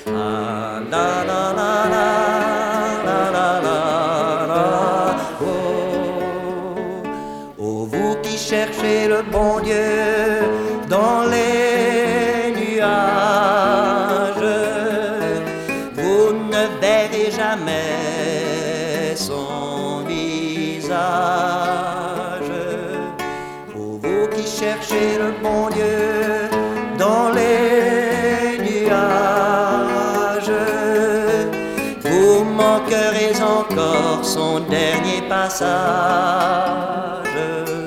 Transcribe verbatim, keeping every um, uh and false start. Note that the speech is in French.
Ah, la, la, la, la, la, la, la, la, oh. Oh, vous qui cherchez le bon Dieu dans les nuages, vous ne verrez jamais son visage. Oh, vous qui cherchez le bon Dieu dans les nuages, vous manquerez encore son dernier passage.